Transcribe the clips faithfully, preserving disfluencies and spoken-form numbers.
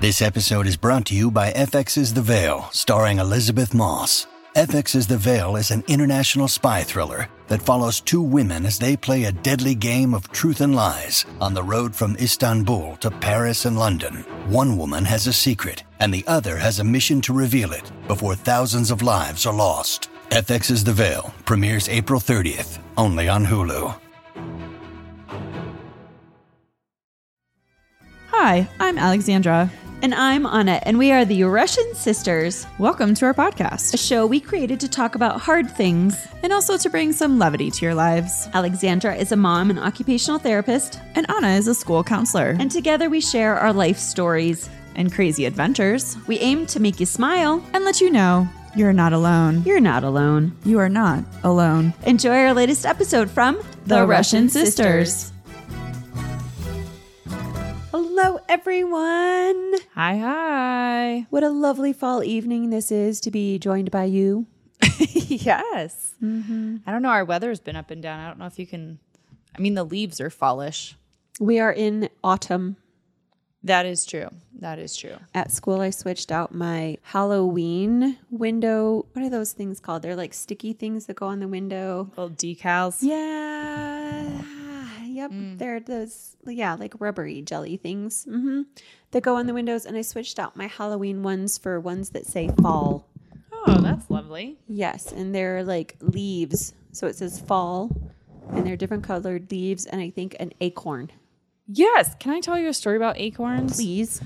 This episode is brought to you by F X's The Veil, starring Elizabeth Moss. F X's The Veil is an international spy thriller that follows two women as they play a deadly game of truth and lies on the road from Istanbul to Paris and London. One woman has a secret, and the other has a mission to reveal it before thousands of lives are lost. F X's The Veil premieres April thirtieth, only on Hulu. Hi, I'm Alexandra. And I'm Anna, and we are the Russian Sisters. Welcome to our podcast, a show we created to talk about hard things and also to bring some levity to your lives. Alexandra is a mom and occupational therapist, and Anna is a school counselor. And together we share our life stories and crazy adventures. We aim to make you smile and let you know you're not alone. You're not alone. You are not alone. Enjoy our latest episode from The, the Russian, Russian Sisters. Sisters. Hello, everyone. Hi, hi. What a lovely fall evening this is to be joined by you. Yes. Mm-hmm. I don't know. Our weather's been up and down. I don't know if you can. I mean, the leaves are fallish. We are in autumn. That is true. That is true. At school, I switched out my Halloween window. What are those things called? They're like sticky things that go on the window. Little decals. Yeah. Yep. Mm. They're those, yeah, like rubbery jelly things mm-hmm. that go on the windows. And I switched out my Halloween ones for ones that say fall. Oh, that's lovely. Yes. And they're like leaves. So it says fall and they're different colored leaves. And I think an acorn. Yes. Can I tell you a story about acorns? Please.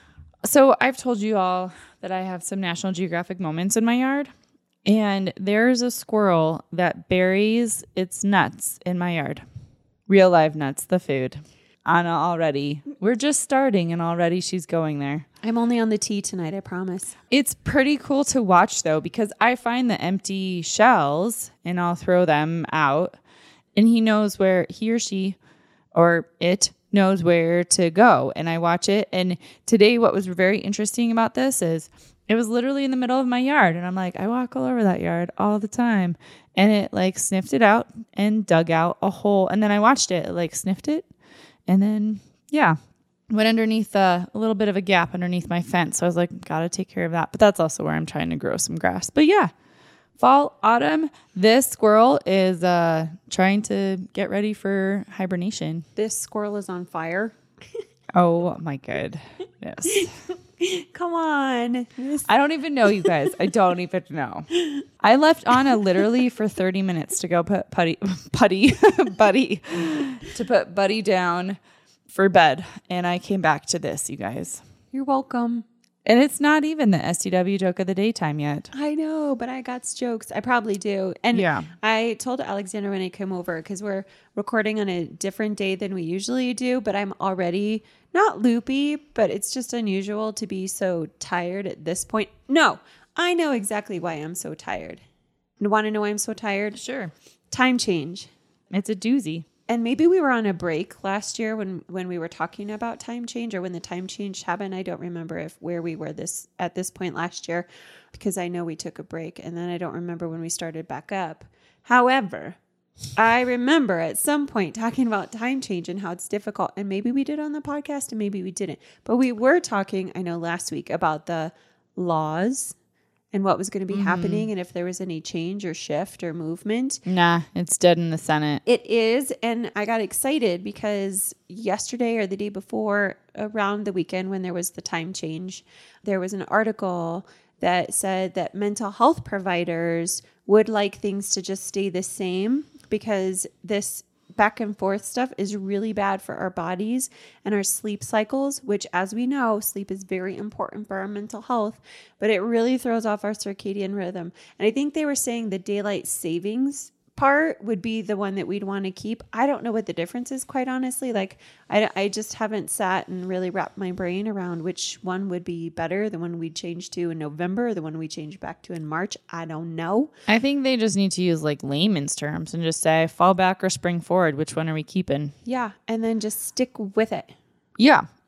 So I've told you all that I have some National Geographic moments in my yard. And there's a squirrel that buries its nuts in my yard. Real live nuts, the food. Anna already. We're just starting and already she's going there. I'm only on the tea tonight, I promise. It's pretty cool to watch though, because I find the empty shells and I'll throw them out. And he knows where, he or she or it knows where to go. And I watch it. And today what was very interesting about this is it was literally in the middle of my yard. And I'm like, I walk all over that yard all the time. And it like sniffed it out and dug out a hole. And then I watched it, it like sniffed it. And then, yeah, went underneath uh, a little bit of a gap underneath my fence. So I was like, got to take care of that. But that's also where I'm trying to grow some grass. But yeah, fall, autumn, this squirrel is uh, trying to get ready for hibernation. This squirrel is on fire. Oh my goodness. Come on. I don't even know, you guys. I don't even know. I left Anna literally for thirty minutes to go put putty, putty, buddy, to put Buddy down for bed. And I came back to this, you guys. You're welcome. And it's not even the S T W joke of the daytime yet. I know, but I got jokes. I probably do. And yeah. I told Alexander when I came over, because we're recording on a different day than we usually do, but I'm already not loopy, but it's just unusual to be so tired at this point. No, I know exactly why I'm so tired. Want to know why I'm so tired? Sure. Time change. It's a doozy. And maybe we were on a break last year when, when we were talking about time change, or when the time change happened. I don't remember if where we were this at this point last year, because I know we took a break and then I don't remember when we started back up. However, I remember at some point talking about time change and how it's difficult, and maybe we did on the podcast and maybe we didn't. But we were talking, I know last week, about the laws and what was going to be mm-hmm. happening, and if there was any change or shift or movement. Nah, it's dead in the Senate. It is, and I got excited because yesterday or the day before, around the weekend when there was the time change, there was an article that said that mental health providers would like things to just stay the same, because this back and forth stuff is really bad for our bodies and our sleep cycles, which, as we know, sleep is very important for our mental health, but it really throws off our circadian rhythm. And I think they were saying the daylight savings part would be the one that we'd want to keep. I don't know what the difference is, quite honestly. Like, I, I just haven't sat and really wrapped my brain around which one would be better, the one we'd change to in November, the one we change back to in March. I don't know. I think they just need to use like layman's terms and just say fall back or spring forward. Which one are we keeping? Yeah. And then just stick with it. Yeah.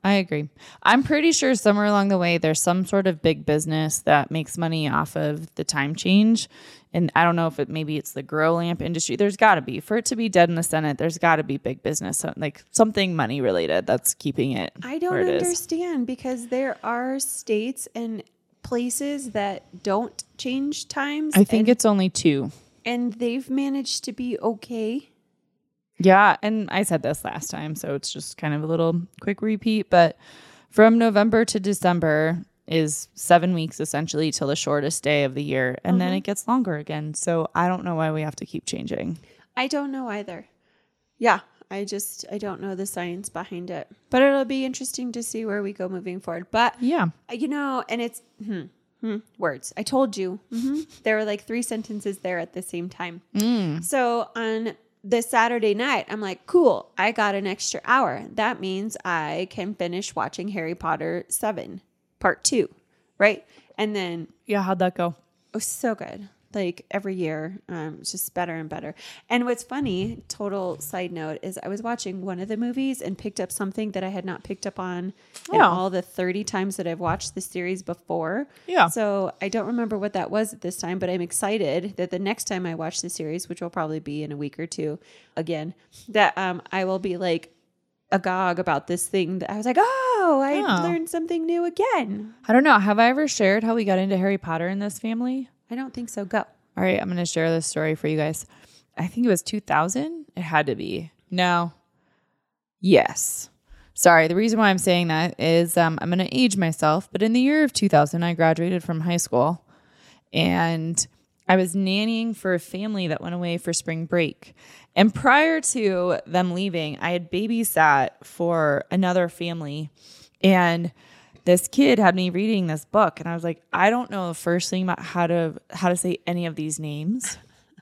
I agree. I'm pretty sure somewhere along the way, there's some sort of big business that makes money off of the time change. And I don't know if it maybe it's the grow lamp industry. There's got to be. For it to be dead in the Senate, there's got to be big business, so, like something money related that's keeping it. I don't where it understand because there are states and places that don't change times. I think and, it's only two. And they've managed to be okay. Yeah, and I said this last time, so it's just kind of a little quick repeat. But from November to December is seven weeks essentially till the shortest day of the year, and mm-hmm. then it gets longer again. So I don't know why we have to keep changing. I don't know either. Yeah, I just I don't know the science behind it, but it'll be interesting to see where we go moving forward. But yeah, you know, and it's hmm, hmm, words. I told you mm-hmm. there were like three sentences there at the same time. Mm. So on this Saturday night, I'm like, cool, I got an extra hour. That means I can finish watching Harry Potter seven, part two, right? And then... Yeah, how'd that go? Oh, so good. Like every year, um, it's just better and better. And what's funny, total side note, is I was watching one of the movies and picked up something that I had not picked up on in yeah. all the thirty times that I've watched the series before. Yeah. So I don't remember what that was at this time, but I'm excited that the next time I watch the series, which will probably be in a week or two again, that um, I will be like agog about this thing that I was like, oh, I yeah. learned something new again. I don't know. Have I ever shared how we got into Harry Potter in this family? I don't think so. Go. All right, I'm going to share this story for you guys. I think it was two thousand. It had to be. No. Yes. Sorry, the reason why I'm saying that is um, I'm going to age myself, but in the year of two thousand, I graduated from high school, and I was nannying for a family that went away for spring break. And prior to them leaving, I had babysat for another family, and this kid had me reading this book, and I was like, I don't know the first thing about how to how to say any of these names.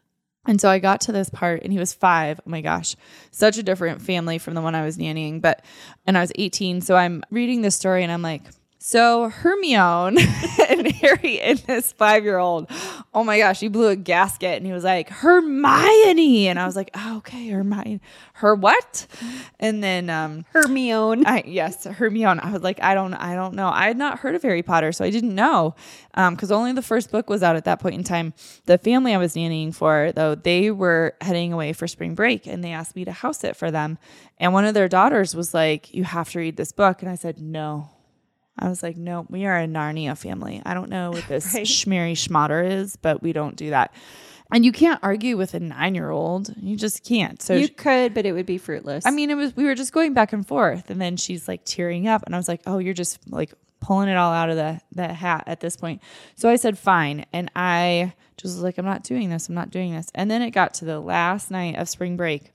And so I got to this part, and he was five. Oh my gosh, such a different family from the one I was nannying. But and I was eighteen, so I'm reading this story, and I'm like, so Hermione and Harry and this five-year-old, oh my gosh, he blew a gasket, and he was like, Hermione. And I was like, oh, okay, Hermione. Her what? And then um, Hermione. I, yes, Hermione. I was like, I don't, I don't know. I had not heard of Harry Potter, so I didn't know because um, only the first book was out at that point in time. The family I was nannying for, though, they were heading away for spring break, and they asked me to house sit for them. And one of their daughters was like, you have to read this book. And I said, no. I was like, no, we are a Narnia family. I don't know what this right. schmeary schmotter is, but we don't do that. And you can't argue with a nine-year-old. You just can't. So you she, could, but it would be fruitless. I mean, it was we were just going back and forth, and then she's like tearing up, and I was like, oh, you're just like pulling it all out of the, the hat at this point. So I said, fine. And I just was like, I'm not doing this. I'm not doing this. And then it got to the last night of spring break,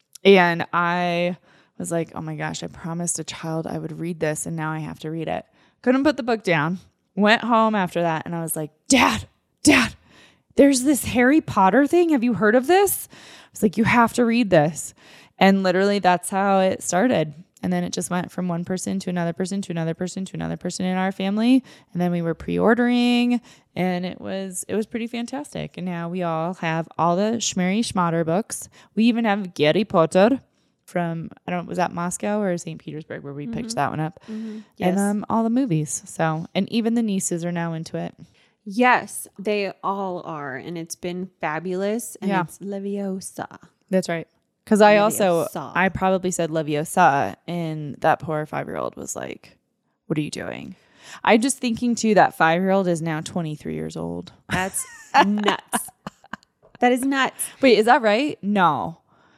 and I was like, oh my gosh, I promised a child I would read this, and now I have to read it. Couldn't put the book down. Went home after that, and I was like, Dad, Dad, there's this Harry Potter thing. Have you heard of this? I was like, you have to read this. And literally that's how it started. And then it just went from one person to another person to another person to another person in our family. And then we were pre-ordering, and it was it was pretty fantastic. And now we all have all the Schmery Schmotter books. We even have Harry Potter from, I don't know, was that Moscow or Saint Petersburg where we mm-hmm. picked that one up? Mm-hmm. Yes. And um, all the movies. So, and even the nieces are now into it. Yes, they all are. And it's been fabulous. And yeah. it's Leviosa. That's right. Because I also, Leviosa. I probably said Leviosa, and that poor five-year-old was like, what are you doing? I'm just thinking, too, that five-year-old is now twenty-three years old. That's nuts. That is nuts. Wait, is that right? No.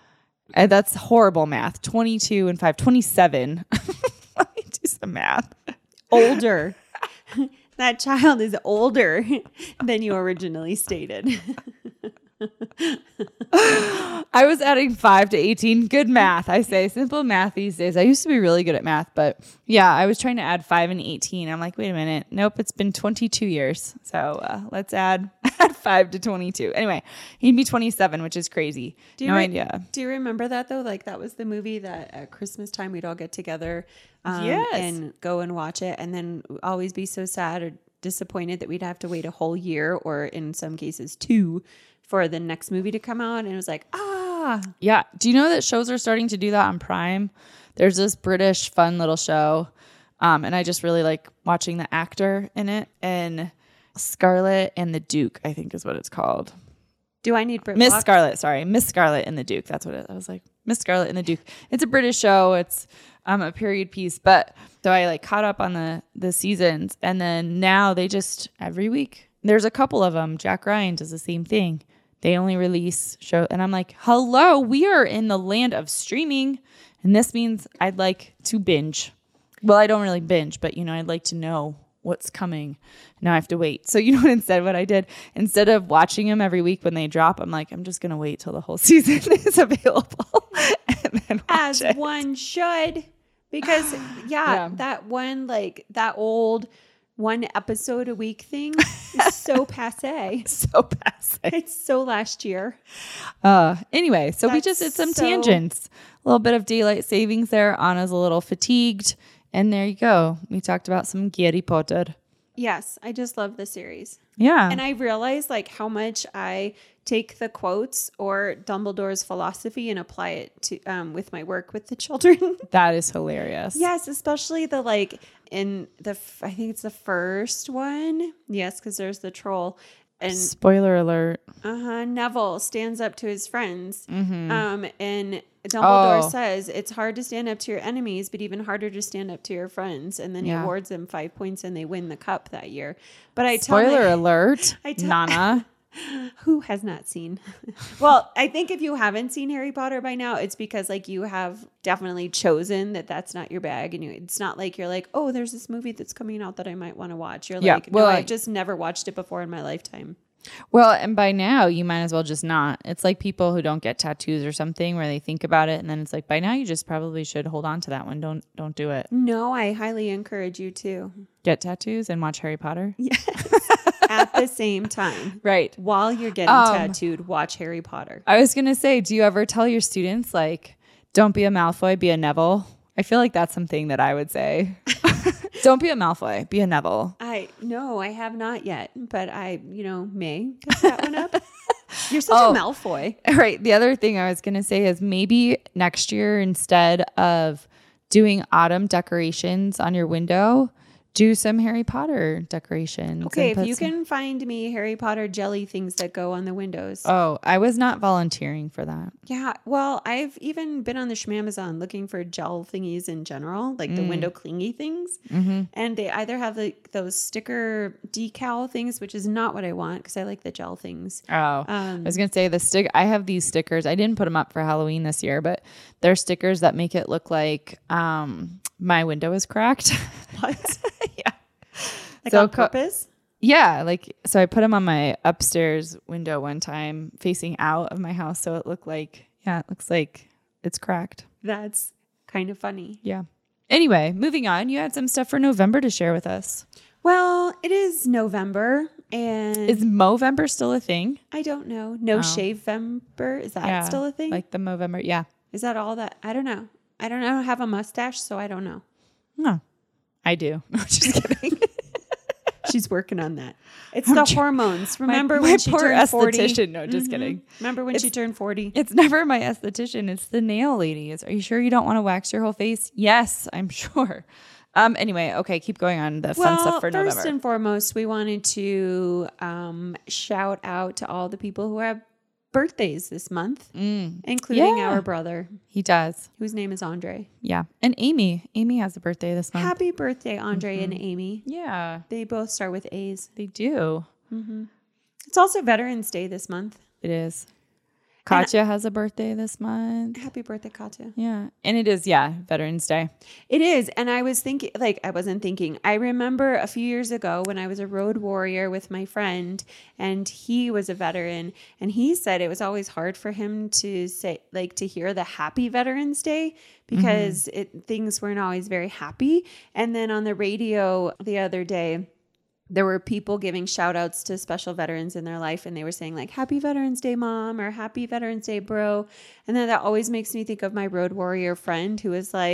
Uh, that's horrible math. twenty-two and five, twenty-seven. Let me do some math. Older. That child is older than you originally stated. I was adding five to eighteen. Good math, I say. Simple math these days. I used to be really good at math, but yeah, I was trying to add five and eighteen. I'm like, wait a minute. Nope, it's been twenty-two years. So uh, let's add, add five to twenty-two. Anyway, he'd be twenty-seven, which is crazy. Do you no re- idea. Do you remember that, though? Like, that was the movie that at Christmas time we'd all get together um, yes. and go and watch it, and then always be so sad or disappointed that we'd have to wait a whole year, or in some cases two, for the next movie to come out. And it was like, ah. Yeah. Do you know that shows are starting to do that on Prime? There's this British fun little show. Um, and I just really like watching the actor in it. And Scarlet and the Duke, I think is what it's called. Do I need Brit Miss Block? Scarlet, sorry. Miss Scarlet and the Duke. That's what it I was like. Miss Scarlet and the Duke. It's a British show. It's um, a period piece. But so I like caught up on the the seasons. And then now they just, every week, there's a couple of them. Jack Ryan does the same thing. They only release show. And I'm like, hello, we are in the land of streaming. And this means I'd like to binge. Well, I don't really binge, but, you know, I'd like to know what's coming. Now I have to wait. So, you know, instead what I did, instead of watching them every week when they drop, I'm like, I'm just going to wait till the whole season is available. And then watch As it. one should. Because, yeah, Yeah. that one, like, that old one episode a week thing is so passe. So passe. It's so last year. Uh, anyway, so we That's just did some so- tangents. A little bit of daylight savings there. Anna's a little fatigued. And there you go. We talked about some Harry Potter. Yes, I just love the series. Yeah. And I realize like how much I take the quotes or Dumbledore's philosophy and apply it to um, with my work with the children. That is hilarious. Yes, especially the like in the f- I think it's the first one. Yes, because there's the troll and Spoiler alert. uh-huh, Neville stands up to his friends. Mm-hmm. Um, and Dumbledore Oh. says it's hard to stand up to your enemies, but even harder to stand up to your friends. And then he Yeah. awards them five points, and they win the cup that year. But I tell Spoiler my- alert. I tell- Nana. who has not seen? Well, I think if you haven't seen Harry Potter by now, it's because like you have definitely chosen that that's not your bag, and you, it's not like you're like, oh, there's this movie that's coming out that I might want to watch. You're Yeah, like, well, no, I- I've just never watched it before in my lifetime. Well, and by now you might as well just not. It's like people who don't get tattoos or something where they think about it and then it's like by now you just probably should hold on to that one. Don't don't do it. No, I highly encourage you to Get tattoos and watch Harry Potter. at the same time. Right. While you're getting Um, tattooed, watch Harry Potter. I was gonna say, do you ever tell your students like, don't be a Malfoy, be a Neville? I feel like that's something that I would say. Don't be a Malfoy, be a Neville. I no, I have not yet, but I, you know, may pick that one up. You're such Oh. a Malfoy. Right. The other thing I was going to say is maybe next year, instead of doing autumn decorations on your window, do some Harry Potter decorations. Okay, and if put you some- can find me Harry Potter jelly things that go on the windows. Oh, I was not volunteering for that. Yeah, well, I've even been on the Schmamazon looking for gel thingies in general, like the window clingy things. Mm-hmm. And they either have like those sticker decal things, which is not what I want because I like the gel things. Oh, I Um, was going to say the stick. I have these stickers. I didn't put them up for Halloween this year, but they're stickers that make it look like um, my window is cracked. What? Yeah. Like So on co- purpose? Yeah, like so I put them on my upstairs window one time facing out of my house so it looked like yeah, it looks like it's cracked. That's kind of funny. Yeah. Anyway, moving on. You had some stuff for November to share with us. Well, it is November and Is Movember still a thing? I don't know. No Oh. Shave-vember. Is that Yeah, still a thing? Like the Movember. Yeah. is that all that? I don't know. I don't know. I don't have a mustache, so I don't know. No. I do. No, just kidding. She's working on that. It's I'm the tr- hormones. Remember my, when my she poor turned forty? esthetician. No, just kidding. Remember when she turned forty? It's never my esthetician. It's the nail ladies. Are you sure you don't want to wax your whole face? Yes, I'm sure. Um. Anyway, okay, keep going on the fun Well, stuff for first November. and foremost, we wanted to um, shout out to all the people who have birthdays this month, including Yeah. our brother, He does. whose name is Andre. Yeah. And Amy. Amy has a birthday this month. Happy birthday, Andre Mm-hmm. and Amy. Yeah, They both start with A's. they do. It's also Veterans Day this month. It is. Katya has a birthday this month. Happy birthday, Katya. Yeah. And it is, yeah, Veterans Day. It is. And I was thinking, like, I wasn't thinking. I remember a few years ago when I was a road warrior with my friend, and he was a veteran, and he said it was always hard for him to say, like, to hear the happy Veterans Day because it, things weren't always very happy. And then on the radio the other day, there were people giving shout outs to special veterans in their life, and they were saying like, happy Veterans Day, mom, or happy Veterans Day, bro. And then that always makes me think of my road warrior friend who was like,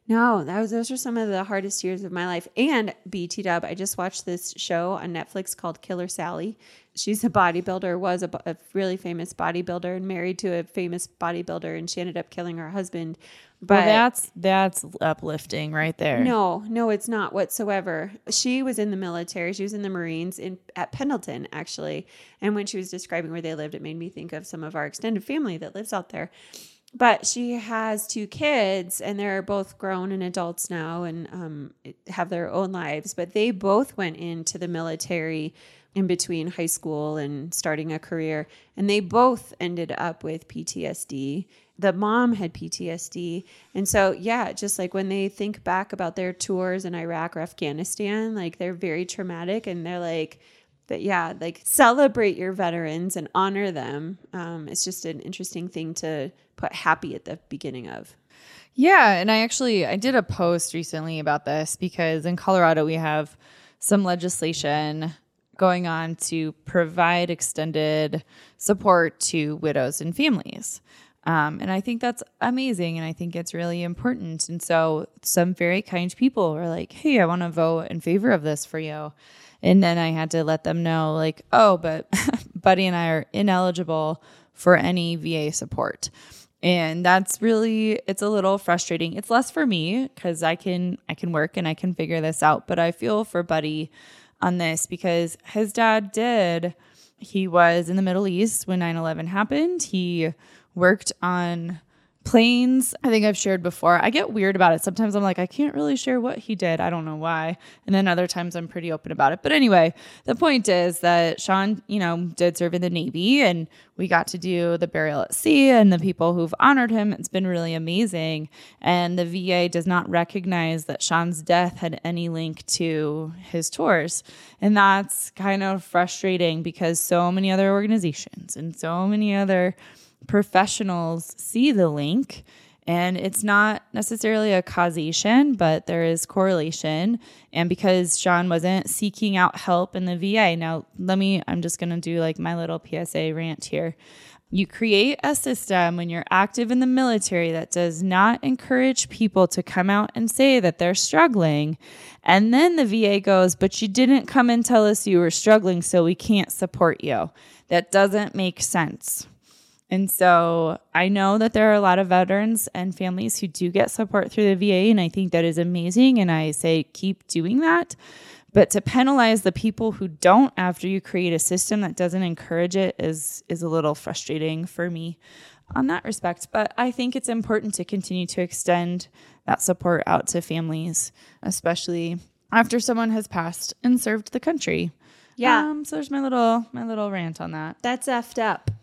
No, that was, those were some of the hardest years of my life. And B T Dub, I just watched this show on Netflix called Killer Sally. She's a bodybuilder, was a, a really famous bodybuilder and married to a famous bodybuilder, and she ended up killing her husband. But well, that's that's uplifting right there. No, no, it's not whatsoever. She was in the military. She was in the Marines in at Pendleton, actually. And when she was describing where they lived, it made me think of some of our extended family that lives out there. But she has two kids, and they're both grown and adults now and um, have their own lives. But they both went into the military in between high school and starting a career. And they both ended up with P T S D. The mom had P T S D. And so, yeah, just like when they think back about their tours in Iraq or Afghanistan, like they're very traumatic, and they're like, but yeah, like celebrate your veterans and honor them. Um, it's just an interesting thing to put happy at the beginning of. Yeah. And I actually, I did a post recently about this because in Colorado, we have some legislation going on to provide extended support to widows and families. Um, and I think that's amazing. And I think it's really important. And so some very kind people were like, hey, I want to vote in favor of this for you. And then I had to let them know, like, oh, but Buddy and I are ineligible for any V A support. And that's really, it's a little frustrating. It's less for me because I can, I can work and I can figure this out. But I feel for Buddy on this because his dad did. He was in the Middle East when nine eleven happened. He worked on planes. I think I've shared before. I get weird about it. Sometimes I'm like, I can't really share what he did. I don't know why. And then other times I'm pretty open about it. But anyway, the point is that Sean, you know, did serve in the Navy, and we got to do the burial at sea, and the people who've honored him, it's been really amazing. And the V A does not recognize that Sean's death had any link to his tours. And that's kind of frustrating because so many other organizations and so many other professionals see the link, and it's not necessarily a causation, but there is correlation. And because Sean wasn't seeking out help in the V A, now let me, I'm just going to do like my little P S A rant here. You create a system when you're active in the military that does not encourage people to come out and say that they're struggling. And then the V A goes, but you didn't come and tell us you were struggling, so we can't support you. That doesn't make sense. And so I know that there are a lot of veterans and families who do get support through the V A, and I think that is amazing. And I say keep doing that. But to penalize the people who don't after you create a system that doesn't encourage it is is a little frustrating for me on that respect. But I think it's important to continue to extend that support out to families, especially after someone has passed and served the country. Yeah. Um, so there's my little my little rant on that. That's effed up.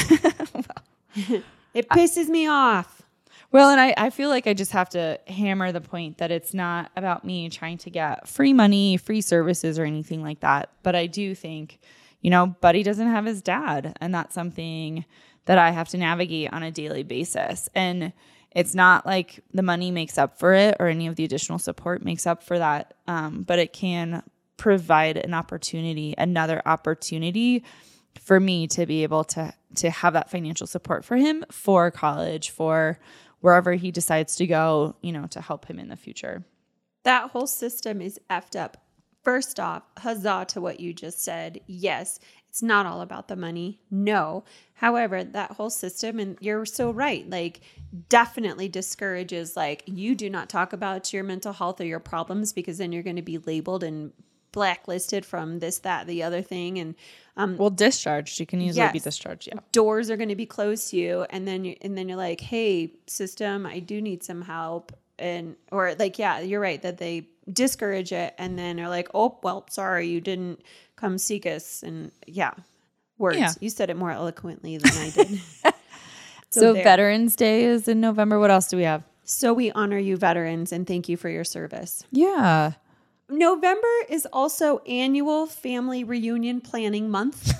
It pisses me off. Well, and I, I feel like I just have to hammer the point that it's not about me trying to get free money, free services, or anything like that. But I do think, you know, Buddy doesn't have his dad, and that's something that I have to navigate on a daily basis. And it's not like the money makes up for it or any of the additional support makes up for that, um, but it can provide an opportunity, another opportunity for me to be able to to have that financial support for him for college, for wherever he decides to go, you know, to help him in the future. That whole system is effed up. First off, huzzah to what you just said. Yes, it's not all about the money. No. However, that whole system, and you're so right, like definitely discourages, like you do not talk about your mental health or your problems because then you're going to be labeled and blacklisted from this, that, the other thing. And um, well, discharged. You can easily yes, be discharged. Yeah, doors are going to be closed to you, and then you and then you're like, hey, system, I do need some help, and or like, yeah, you're right that they discourage it, and then are like, oh, well, sorry, you didn't come seek us, and yeah, words. Yeah. You said it more eloquently than I did. so so Veterans Day is in November. What else do we have? So we honor you, veterans, and thank you for your service. Yeah. November is also annual family reunion planning month.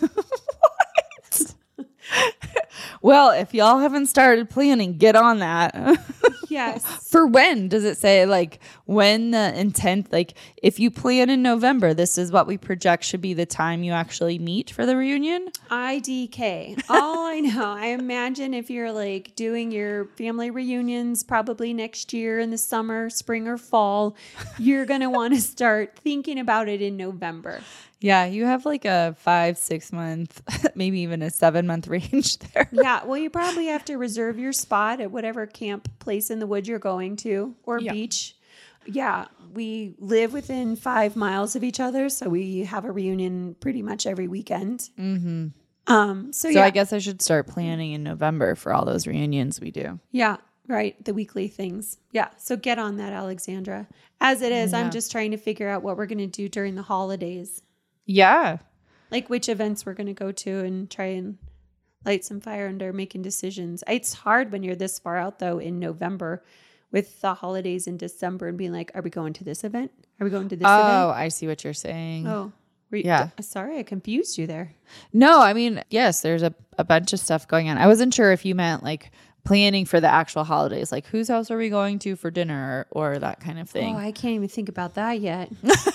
What? Well, if y'all haven't started planning, get on that. Yes. For when? Does it say like when the intent, like if you plan in November, this is what we project should be the time you actually meet for the reunion? I D K. All I know, I imagine if you're like doing your family reunions probably next year in the summer, spring or fall, you're going to want to start thinking about it in November. Yeah, you have like a five, six month, maybe even a seven month range there. Yeah, well, you probably have to reserve your spot at whatever camp place in the woods you're going to or Yeah. beach. Yeah, we live within five miles of each other, so we have a reunion pretty much every weekend. Mm-hmm. Um, so, So yeah, I guess I should start planning in November for all those reunions we do. yeah, right, the weekly things. Yeah, so get on that, Alexandra. As it is, Yeah. I'm just trying to figure out what we're going to do during the holidays, Yeah. like which events we're going to go to and try and light some fire under making decisions. It's hard when you're this far out, though, in November with the holidays in December and being like, are we going to this event? Are we going to this Oh, event? I see what you're saying. Oh, were you- Yeah. d- sorry, I confused you there. No, I mean, yes, there's a, a bunch of stuff going on. I wasn't sure if you meant like planning for the actual holidays, like whose house are we going to for dinner or, or that kind of thing. Oh, I can't even think about that yet.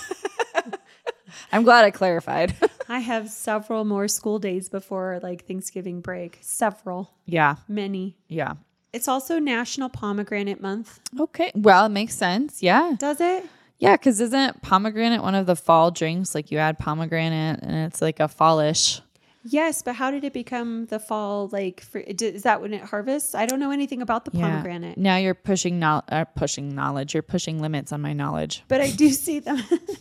I'm glad I clarified. I have several more school days before like Thanksgiving break. Several, Yeah. many. Yeah. It's also National Pomegranate Month. Okay. Well, it makes sense. Yeah. Does it? Yeah. Because isn't pomegranate one of the fall drinks? Like you add pomegranate and it's like a fallish. Yes, but how did it become the fall? Like, for, is that when it harvests? I don't know anything about the Yeah. pomegranate. Now you're pushing no- uh, pushing knowledge. You're pushing limits on my knowledge. But I do see them.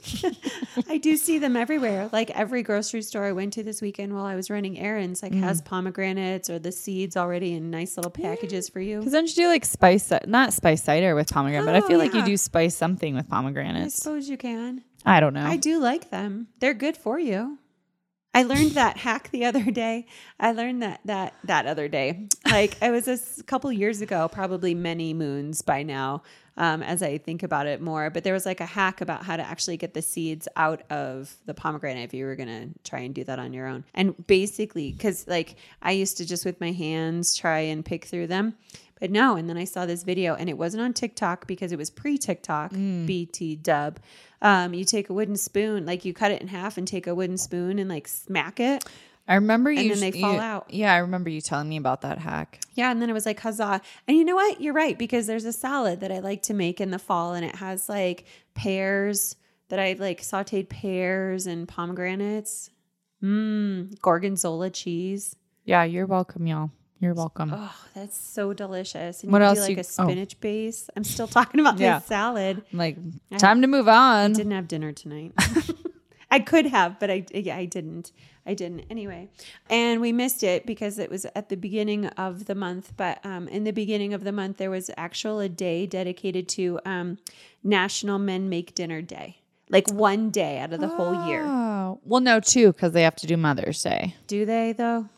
I do see them everywhere. Like every grocery store I went to this weekend while I was running errands, like has pomegranates or the seeds already in nice little packages for you. Because don't you do like spice, not spice cider with pomegranate, but I Oh, feel like you yeah. do spice something with I pomegranates. suppose you can. I don't know. I do like them. They're good for you. I learned that hack the other day. I learned that that that other day. Like it was a s- couple years ago, probably many moons by now, um, as I think about it more. But there was like a hack about how to actually get the seeds out of the pomegranate if you were going to try and do that on your own. And basically, because like I used to just with my hands try and pick through them. But no, and then I saw this video and it wasn't on TikTok because it was pre-TikTok, B T dub. Um, you take a wooden spoon, like you cut it in half and take a wooden spoon and like smack it. I remember you. And then they fall you- out. Yeah, I remember you telling me about that hack. Yeah, and then it was like huzzah. And you know what? You're right, because there's a salad that I like to make in the fall and it has like pears that I like sauteed pears and pomegranates. Mmm, gorgonzola cheese. Yeah, you're welcome, y'all. You're welcome. Oh, that's so delicious. And What you else do like you- a spinach base. I'm still talking about Yeah. this salad. I'm like, time to move on. Didn't have dinner tonight. I could have, but I yeah, I didn't. I didn't anyway. And we missed it because it was at the beginning of the month. But um, in the beginning of the month, there was actual a day dedicated to um, National Men Make Dinner Day. Like one day out of the whole year. Oh, well, no, two, because they have to do Mother's Day. Do they though?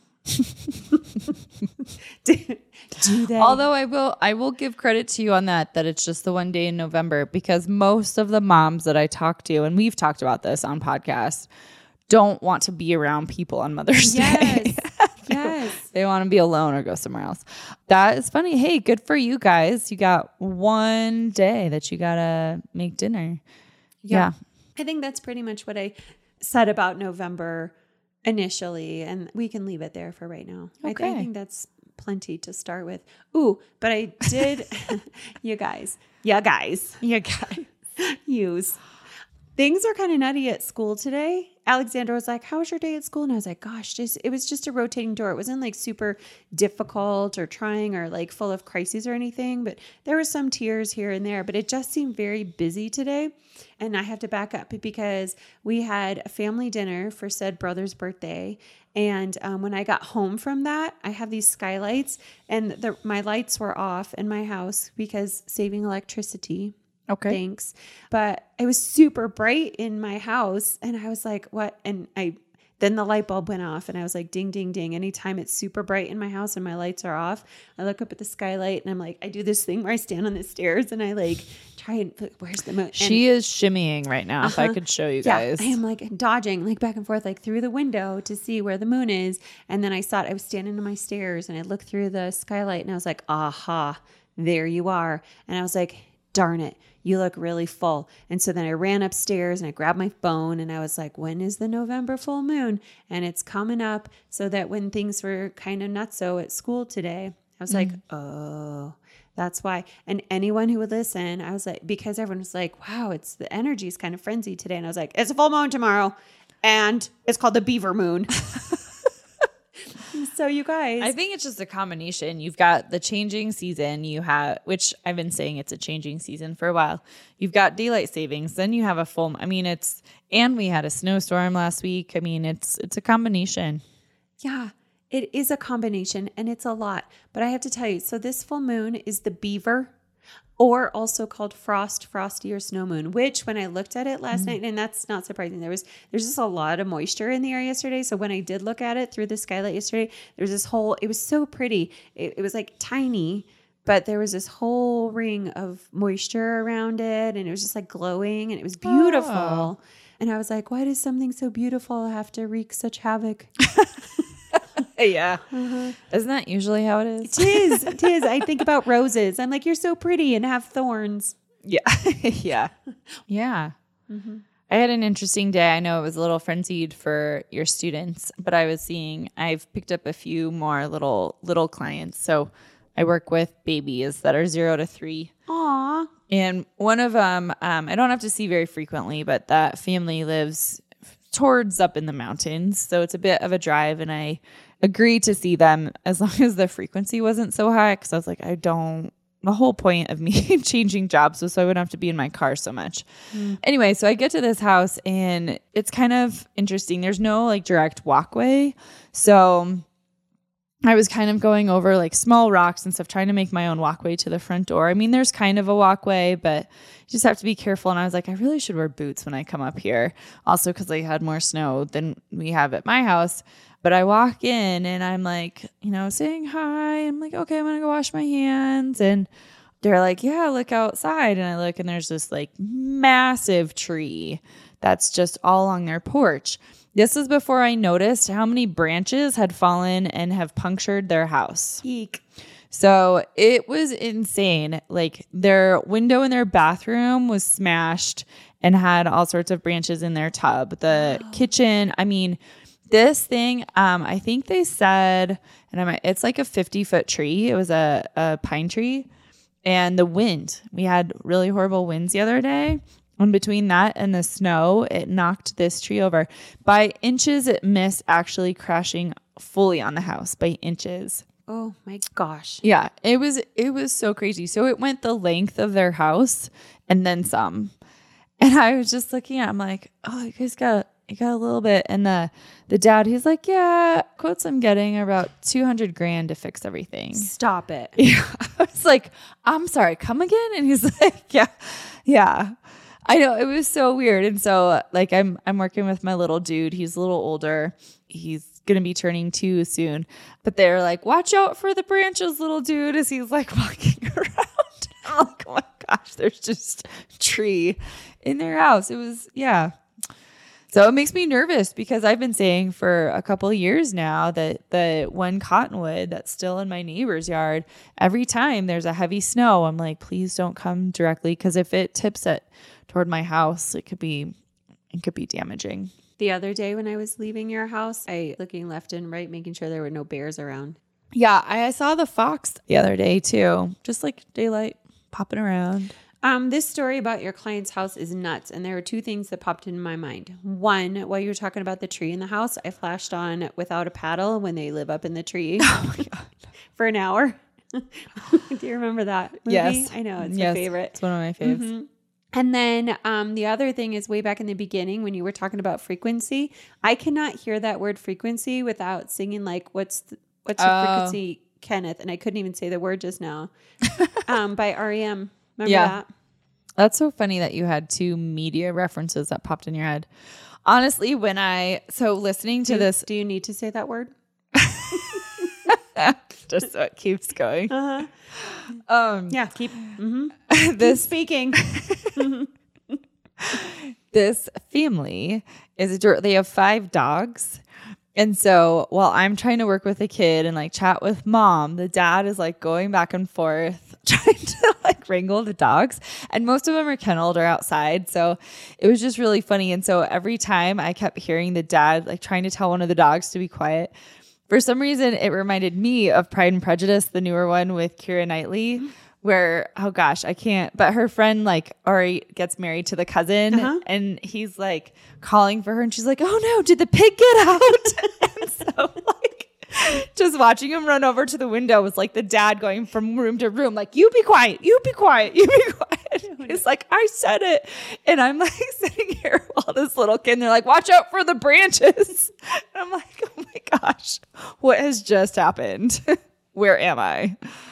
do, do they? Although I will, I will give credit to you on that. That it's just the one day in November, because most of the moms that I talk to, and we've talked about this on podcasts, don't want to be around people on Mother's Day. Yes. Yes. They want to be alone or go somewhere else. That is funny. Hey, good for you guys. You got one day that you gotta make dinner. Yeah. I think that's pretty much what I said about November initially, and we can leave it there for right now. I, th- I Okay. think that's plenty to start with. Ooh, but I did, you guys, yeah, guys, Yeah, guys. use. Things are kind of nutty at school today. Alexandra was like, how was your day at school? And I was like, gosh, just it was just a rotating door. It wasn't like super difficult or trying or like full of crises or anything, but there were some tears here and there, but it just seemed very busy today. And I have to back up because we had a family dinner for said brother's birthday. And um, when I got home from that, I have these skylights and the, my lights were off in my house because saving electricity. Okay. Thanks. But it was super bright in my house. And I was like, what? And I, then the light bulb went off and I was like, ding, ding, ding. Anytime it's super bright in my house and my lights are off, I look up at the skylight and I'm like, I do this thing where I stand on the stairs and I like try and, where's the moon? And She is shimmying right now. If I Uh-huh. could show you yeah, guys. I am like dodging like back and forth, like through the window to see where the moon is. And then I saw it, I was standing on my stairs and I looked through the skylight and I was like, aha, there you are. And I was like, darn it, you look really full. And so then I ran upstairs and I grabbed my phone and I was like, when is the November full moon? And it's coming up, so that when things were kind of nutso at school today, I was like, oh, that's why. And anyone who would listen, I was like, because everyone was like, wow, it's the energy is kind of frenzied today. And I was like, it's a full moon tomorrow. And it's called the beaver moon. So you guys, I think it's just a combination. You've got the changing season, you have, which I've been saying it's a changing season for a while. You've got daylight savings, then you have a full, I mean, it's, and we had a snowstorm last week. I mean, it's, it's a combination. Yeah, it is a combination and it's a lot. But I have to tell you, so this full moon is the beaver, or also called frost, frosty, or snow moon, which when I looked at it last mm. night, and that's not surprising, there was there's just a lot of moisture in the air yesterday. So when I did look at it through the skylight yesterday, there's this whole, it was so pretty. It, it was like tiny, but there was this whole ring of moisture around it, and it was just like glowing, and it was beautiful. Oh. And I was like, why does something so beautiful have to wreak such havoc? Yeah. Uh-huh. Isn't that usually how it is? It is. It is. I think about roses. I'm like, you're so pretty and have thorns. Yeah. yeah. Yeah. Mm-hmm. I had an interesting day. I know it was a little frenzied for your students, but I was seeing, I've picked up a few more little, little clients. So I work with babies that are zero to three. Aw. And one of them, um, I don't have to see very frequently, but that family lives towards up in the mountains. So it's a bit of a drive, and I agreed to see them as long as the frequency wasn't so high, because I was like, I don't, the whole point of me changing jobs was so I wouldn't have to be in my car so much. Mm. Anyway, so I get to this house and it's kind of interesting. There's no like direct walkway. So I was kind of going over like small rocks and stuff, trying to make my own walkway to the front door. I mean, there's kind of a walkway, but you just have to be careful. And I was like, I really should wear boots when I come up here. Also, because they had more snow than we have at my house. But I walk in and I'm like, you know, saying hi. I'm like, okay, I'm going to go wash my hands. And they're like, yeah, look outside. And I look and there's this like massive tree that's just all along their porch. This is before I noticed how many branches had fallen and have punctured their house. Eek. So it was insane. Like their window in their bathroom was smashed and had all sorts of branches in their tub. The wow. kitchen, I mean... This thing, um, I think they said, and I'm, it's like a fifty foot tree. It was a, a pine tree, and the wind, we had really horrible winds the other day. And between that and the snow, it knocked this tree over. By inches, it missed actually crashing fully on the house by inches. Oh my gosh. Yeah, it was, it was so crazy. So it went the length of their house and then some. And I was just looking at, I'm like, oh, you guys got You got a little bit. And the the dad, he's like, yeah, quotes I'm getting are about two hundred grand to fix everything. Stop it. Yeah. I was like, I'm sorry, come again? And he's like, yeah, yeah. I know, it was so weird. And so like I'm I'm working with my little dude. He's a little older. He's going to be turning two soon. But they're like, watch out for the branches, little dude, as he's like walking around. I'm like, oh my gosh, there's just a tree in their house. It was, yeah. So it makes me nervous because I've been saying for a couple of years now that the one cottonwood that's still in my neighbor's yard, every time there's a heavy snow, I'm like, please don't come directly, because if it tips it toward my house, it could be it could be damaging. The other day when I was leaving your house, I looking left and right, making sure there were no bears around. Yeah, I saw the fox the other day too, just like daylight popping around. Um, this story about your client's house is nuts. And there were two things that popped into my mind. One, while you were talking about the tree in the house, I flashed on Without a Paddle when they live up in the tree oh my God. for an hour. Do you remember that movie? Yes. I know. It's yes. my favorite. It's one of my faves. Mm-hmm. And then um, the other thing is way back in the beginning when you were talking about frequency, I cannot hear that word frequency without singing like, what's the, what's the oh. frequency, Kenneth? And I couldn't even say the word just now. um, by R E M. Remember yeah. that? That's so funny that you had two media references that popped in your head. Honestly, when I, so listening to do, this. Do you need to say that word? Just so it keeps going. Uh-huh. Um, yeah, keep, mm-hmm. this, keep speaking. This family is, they have five dogs. And so while I'm trying to work with a kid and like chat with mom, the dad is like going back and forth trying to like wrangle the dogs, and most of them are kenneled or outside. So it was just really funny. And so every time I kept hearing the dad like trying to tell one of the dogs to be quiet. For some reason, it reminded me of Pride and Prejudice, the newer one with Keira Knightley, where, oh gosh, I can't. But her friend like Ari gets married to the cousin, uh-huh. and he's like calling for her, and she's like, "Oh no, did the pig get out?" And so like just watching him run over to the window was like the dad going from room to room, like, "You be quiet, you be quiet, you be quiet." It's like, I said it. And I'm like sitting here while this little kid, and they're like, "Watch out for the branches." And I'm like, oh my gosh, what has just happened? Where am I?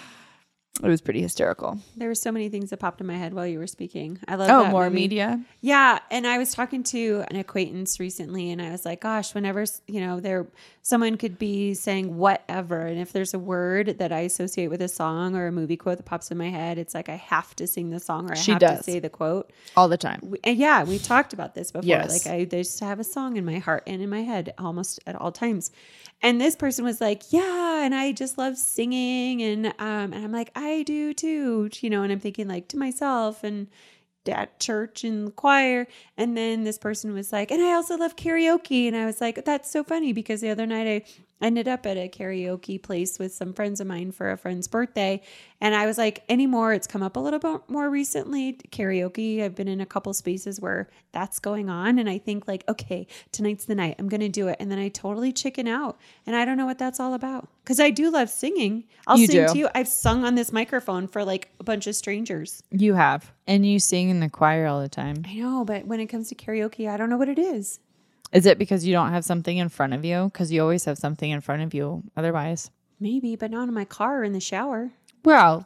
It was pretty hysterical. There were so many things that popped in my head while you were speaking. I love oh, that more movie. media. Yeah. And I was talking to an acquaintance recently, and I was like, gosh, whenever, you know, there, someone could be saying whatever. And if there's a word that I associate with a song or a movie quote that pops in my head, it's like, I have to sing the song or I she have does. to say the quote. All the time. We, and yeah, we talked about this before. Yes. Like I, I used to have a song in my heart and in my head almost at all times. And this person was like, yeah, and I just love singing. And um, and I'm like, I do too, you know, and I'm thinking like to myself and at church and choir. And then this person was like, and I also love karaoke. And I was like, that's so funny because the other night I ended up at a karaoke place with some friends of mine for a friend's birthday. And I was like, anymore, it's come up a little bit more recently. Karaoke, I've been in a couple spaces where that's going on. And I think like, okay, tonight's the night. I'm going to do it. And then I totally chicken out. And I don't know what that's all about. Because I do love singing. I'll You sing do. to you. I've sung on this microphone for like a bunch of strangers. You have. And you sing in the choir all the time. I know, but when it comes to karaoke, I don't know what it is. Is it because you don't have something in front of you? Because you always have something in front of you otherwise. Maybe, but not in my car or in the shower. Well,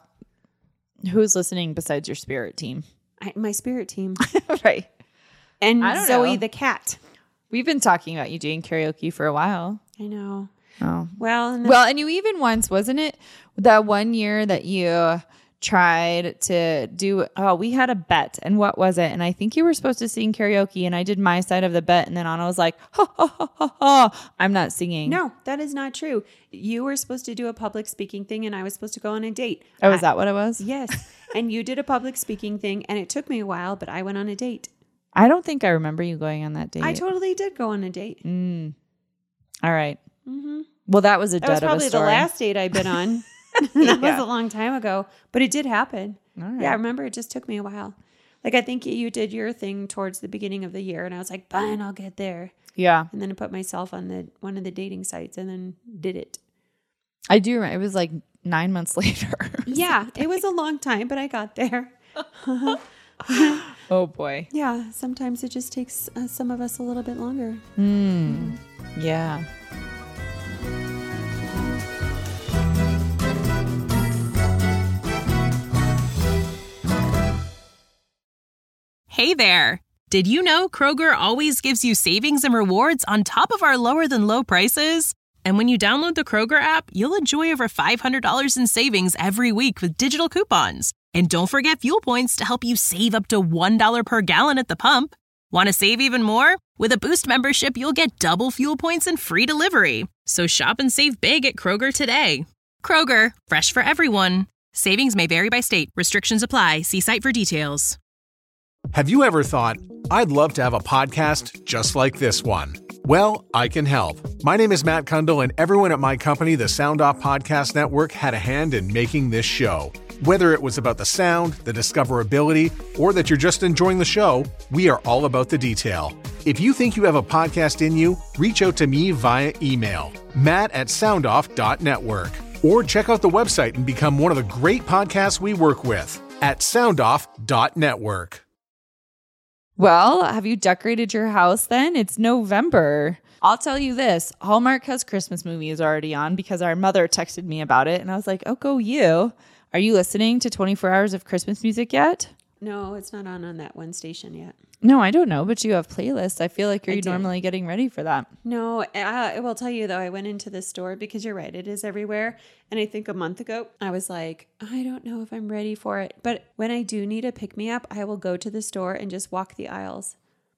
who's listening besides your spirit team? I, my spirit team. Right. And I don't Zoe know. the cat. We've been talking about you doing karaoke for a while. I know. Oh. Well, and Well, and you even once, wasn't it that one year that you tried to do, oh, we had a bet. And what was it? And I think you were supposed to sing karaoke, and I did my side of the bet. And then Anna was like, ha, ha, ha, ha, ha. I'm not singing. no, that is not true. You were supposed to do a public speaking thing, and I was supposed to go on a date. Oh, is I- that what it was? Yes. And you did a public speaking thing, and it took me a while, but I went on a date. I don't think I remember you going on that date. I totally did go on a date. Mm. All right. Mm-hmm. Well, that was a That was dud of a probably the story. last date I've been on. That Yeah. was a long time ago, but it did happen. All right. Yeah, I remember it just took me a while. Like I think you did your thing towards the beginning of the year, and I was like, fine, I'll get there. Yeah. And then I put myself on the one of the dating sites and then did it. I do remember. It was like nine months later. Yeah, it was a long time, but I got there. Oh, boy. Yeah, sometimes it just takes uh, some of us a little bit longer. Mm. Yeah. Hey there! Did you know Kroger always gives you savings and rewards on top of our lower than low prices? And when you download the Kroger app, you'll enjoy over five hundred dollars in savings every week with digital coupons. And don't forget fuel points to help you save up to one dollar per gallon at the pump. Want to save even more? With a Boost membership, you'll get double fuel points and free delivery. So shop and save big at Kroger today. Kroger, fresh for everyone. Savings may vary by state. Restrictions apply. See site for details. Have you ever thought, I'd love to have a podcast just like this one? Well, I can help. My name is Matt Kundle, and everyone at my company, the Sound Off Podcast Network, had a hand in making this show. Whether it was about the sound, the discoverability, or that you're just enjoying the show, we are all about the detail. If you think you have a podcast in you, reach out to me via email, matt at soundoff dot network, or check out the website and become one of the great podcasts we work with at soundoff dot network. Well, have you decorated your house then? It's November. I'll tell you this. Hallmark has Christmas movies already on because our mother texted me about it. And I was like, oh, go you. Are you listening to twenty-four hours of Christmas music yet? No, it's not on on that one station yet. No, I don't know, but you have playlists. I feel like I you're do. normally getting ready for that. No, I will tell you though, I went into the store because you're right, it is everywhere. And I think a month ago, I was like, I don't know if I'm ready for it. But when I do need a pick me up, I will go to the store and just walk the aisles.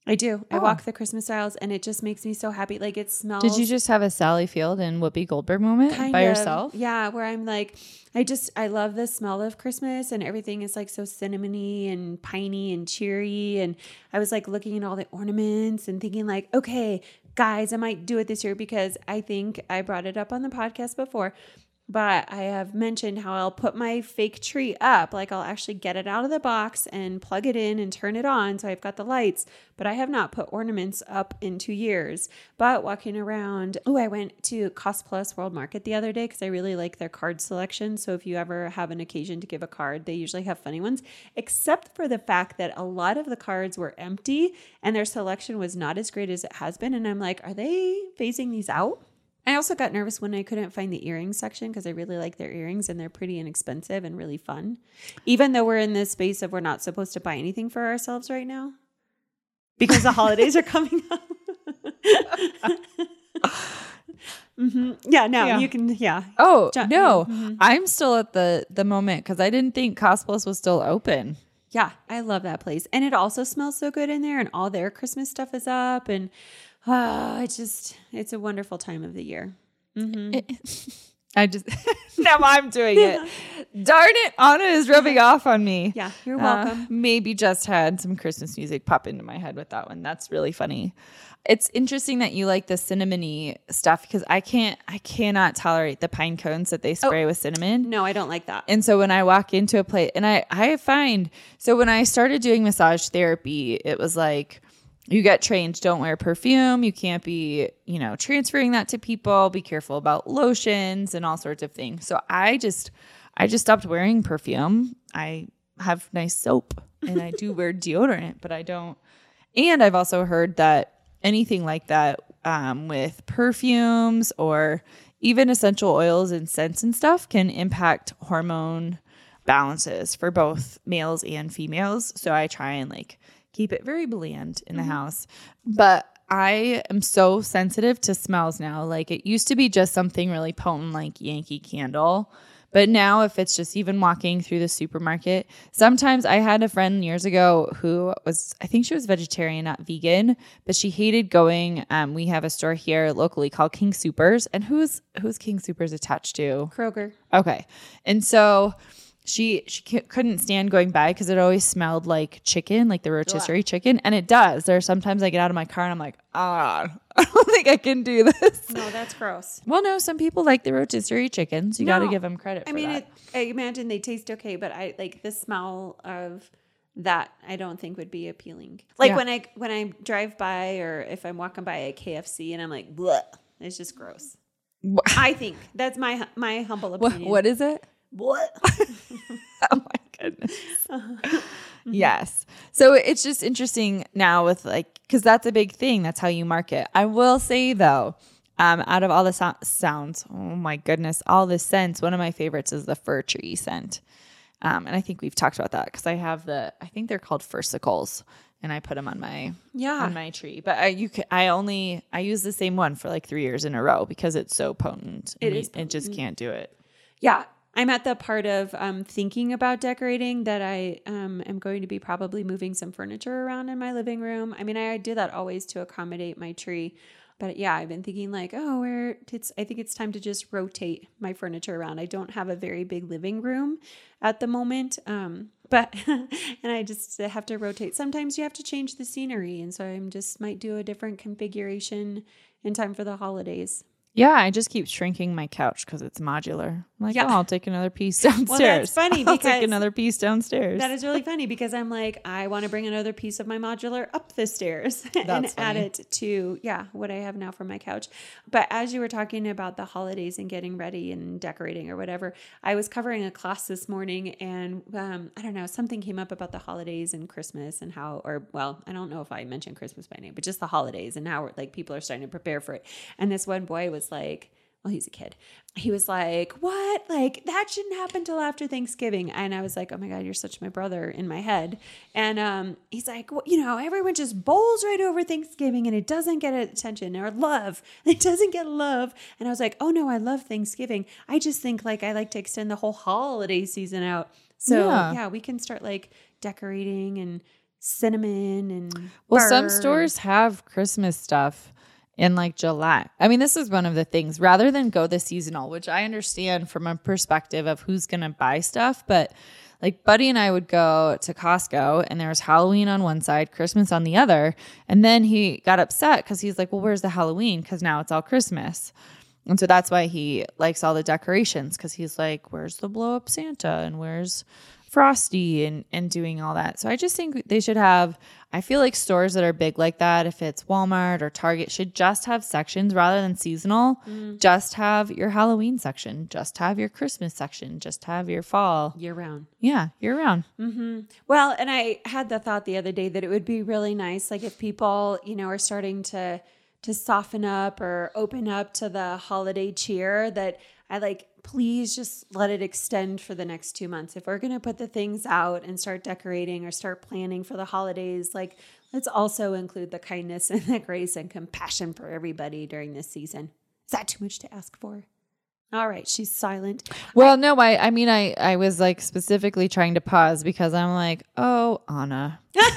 I do. I Oh. walk the Christmas aisles and it just makes me so happy. Like it smells. Did you just have a Sally Field and Whoopi Goldberg moment kind by of, yourself? Yeah, where I'm like, I just, I love the smell of Christmas and everything is like so cinnamony and piney and cheery. And I was like looking at all the ornaments and thinking like, okay, guys, I might do it this year because I think I brought it up on the podcast before. But I have mentioned how I'll put my fake tree up. Like I'll actually get it out of the box and plug it in and turn it on. So I've got the lights, but I have not put ornaments up in two years. But walking around, oh, I went to Cost Plus World Market the other day because I really like their card selection. So if you ever have an occasion to give a card, they usually have funny ones, except for the fact that a lot of the cards were empty and their selection was not as great as it has been. And I'm like, are they phasing these out? I also got nervous when I couldn't find the earrings section because I really like their earrings and they're pretty inexpensive and really fun. Even though we're in this space of we're not supposed to buy anything for ourselves right now because the holidays are coming up. mm-hmm. Yeah, no, Yeah. you can, yeah. Oh, Jo- no. mhm. I'm still at the, the moment because I didn't think Cost Plus was still open. Yeah, I love that place. And it also smells so good in there and all their Christmas stuff is up and oh, it's just, it's a wonderful time of the year. Mm-hmm. I just, now I'm doing it. Darn it. Anna is rubbing off on me. Yeah, you're Uh, welcome. maybe just had some Christmas music pop into my head with that one. That's really funny. It's interesting that you like the cinnamony stuff because I can't, I cannot tolerate the pine cones that they spray with cinnamon. No, I don't like that. And so when I walk into a place, and I, I find, so when I started doing massage therapy, it was like, you get trained, don't wear perfume. You can't be, you know, transferring that to people. Be careful about lotions and all sorts of things. So I just, I just stopped wearing perfume. I have nice soap and I do wear deodorant, but I don't. And I've also heard that anything like that um, with perfumes or even essential oils and scents and stuff can impact hormone balances for both males and females. So I try and like keep it very bland in the house. But I am so sensitive to smells now. Like it used to be just something really potent like Yankee Candle. But now if it's just even walking through the supermarket, sometimes I had a friend years ago who was, I think she was vegetarian, not vegan, but she hated going. Um, we have a store here locally called King Soopers. And who's, who's King Soopers attached to? Kroger. Okay. And so she she c- couldn't stand going by because it always smelled like chicken, like the rotisserie chicken. And it does. There are sometimes I get out of my car and I'm like, ah, I don't think I can do this. No, that's gross. Well, no, some people like the rotisserie chickens. You got to No. give them credit for I mean, that. it, I imagine they taste okay, but I like the smell of that. I don't think would be appealing. Like Yeah. when I when I drive by, or if I'm walking by a K F C and I'm like, bleh, it's just gross. I think that's my my humble What, opinion. what is it? What? Oh my goodness. Yes. So it's just interesting now with like, because that's a big thing. That's how you market. I will say though, um, out of all the so- sounds, oh my goodness, all the scents, one of my favorites is the fir tree scent. Um, and I think we've talked about that because I have the, I think they're called Fursicles, and I put them on my Yeah. on my tree. But I you can, I only I use the same one for like three years in a row because it's so potent. It and is you- It just can't do it. Yeah. I'm at the part of um, thinking about decorating that I um, am going to be probably moving some furniture around in my living room. I mean, I do that always to accommodate my tree. But yeah, I've been thinking like, oh, where it's, I think it's time to just rotate my furniture around. I don't have a very big living room at the moment. Um, but, and I just have to rotate. Sometimes you have to change the scenery. And so I just might do a different configuration in time for the holidays. Yeah, I just keep shrinking my couch because it's modular. I'm like, Yeah. oh, I'll take another piece downstairs. Well, that's funny I'll because take another piece downstairs. That is really funny because I'm like, I want to bring another piece of my modular up the stairs and That's add funny. it to, yeah, what I have now for my couch. But as you were talking about the holidays and getting ready and decorating or whatever, I was covering a class this morning and um, I don't know, something came up about the holidays and Christmas and how, or well, I don't know if I mentioned Christmas by name, but just the holidays and how like people are starting to prepare for it. And this one boy was like, well, he's a kid. He was like, what? Like, that shouldn't happen till after Thanksgiving. And I was like, oh my God, you're such my brother in my head. And um, he's like, well, you know, everyone just bowls right over Thanksgiving and it doesn't get attention or love. It doesn't get love. And I was like, oh no, I love Thanksgiving. I just think like I like to extend the whole holiday season out. So Yeah. yeah, we can start like decorating and cinnamon and Well, some burr. stores have Christmas stuff in like July. I mean, this is one of the things rather than go the seasonal, which I understand from a perspective of who's going to buy stuff. But like Buddy and I would go to Costco and there was Halloween on one side, Christmas on the other. And then he got upset because he's like, well, where's the Halloween? Because now it's all Christmas. And so that's why he likes all the decorations because he's like, where's the blow up Santa and where's Frosty and, and doing all that. So I just think they should have, I feel like stores that are big like that, if it's Walmart or Target, should just have sections rather than seasonal. Mm. Just have your Halloween section, just have your Christmas section, just have your fall. Year round. Yeah, year round. Mm-hmm. Well, and I had the thought the other day that it would be really nice, like if people, you know, are starting to to soften up or open up to the holiday cheer, that I like, please just let it extend for the next two months. If we're going to put the things out and start decorating or start planning for the holidays, like let's also include the kindness and the grace and compassion for everybody during this season. Is that too much to ask for? All right. She's silent. Well, no, I, I mean, I, I was like specifically trying to pause because I'm like, oh, Anna.